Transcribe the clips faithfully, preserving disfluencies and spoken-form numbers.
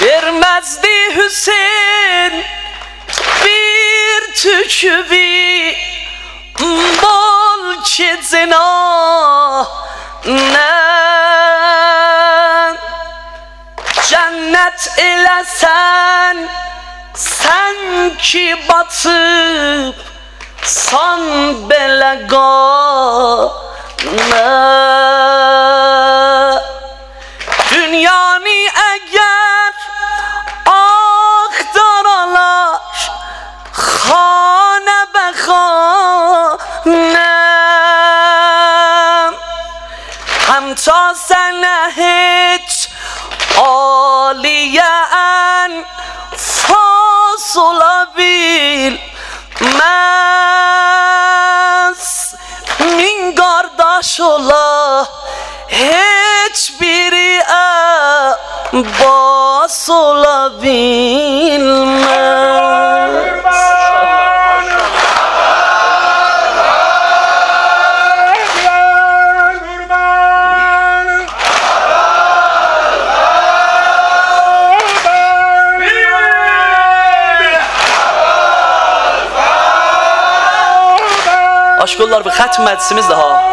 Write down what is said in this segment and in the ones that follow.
Vermezdi Hüseyin bir tükübi bol çizina ne cennet elesen sen ki batıp san belega ne dünyanı eğer akdaralar khane be khane hem ta sene hiç aliyen fasıla bilmez min kardeş ola hiçbiri abbas ola bilmez. Aşkollar bir xətm məclisimiz daha.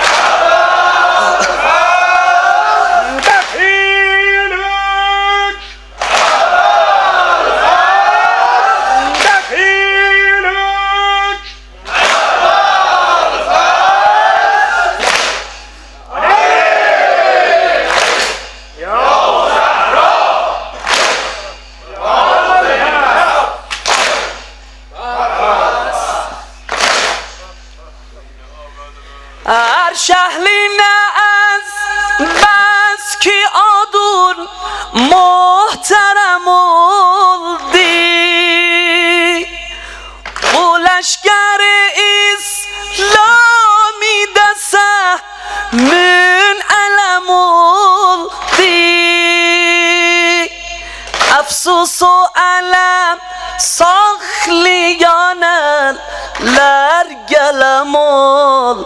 Her şehline az bas ki adun muhterem oldu. Bu leşkeri İslami dese münelem oldu. Efsusu elem saklayanlar gelem oldu.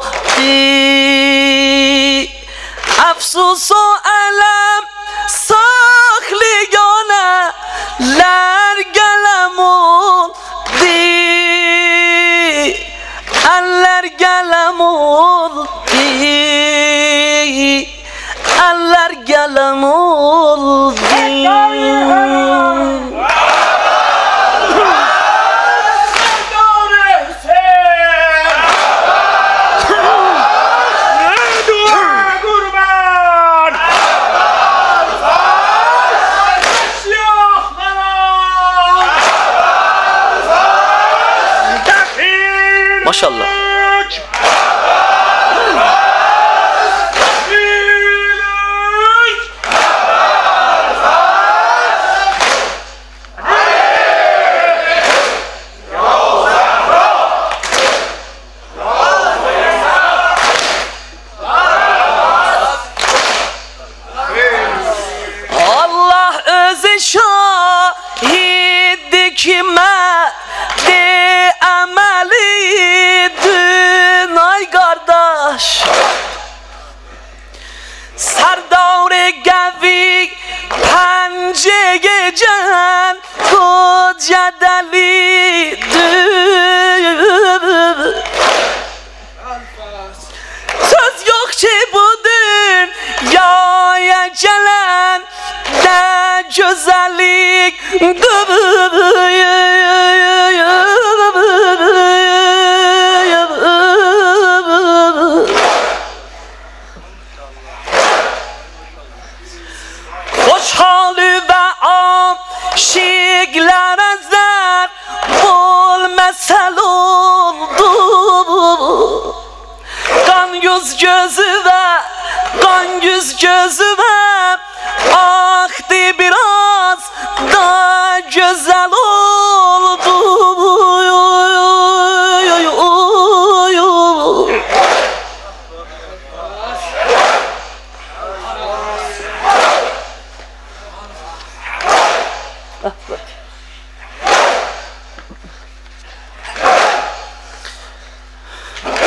Efsusu elem saklayanlar gelem oldu. Eller gelem oldu. Eller gelem oldu. Maşallah. Allah özü şahidi kime de amelidin ay kardeş Serdar Gavi pence gecen koca delidir söz yok ki bu dünyaya gelen de güzellik خوشحالی و عاشقlar ezer bol mesel oldu kan yüz gözü ve kan yüz gözü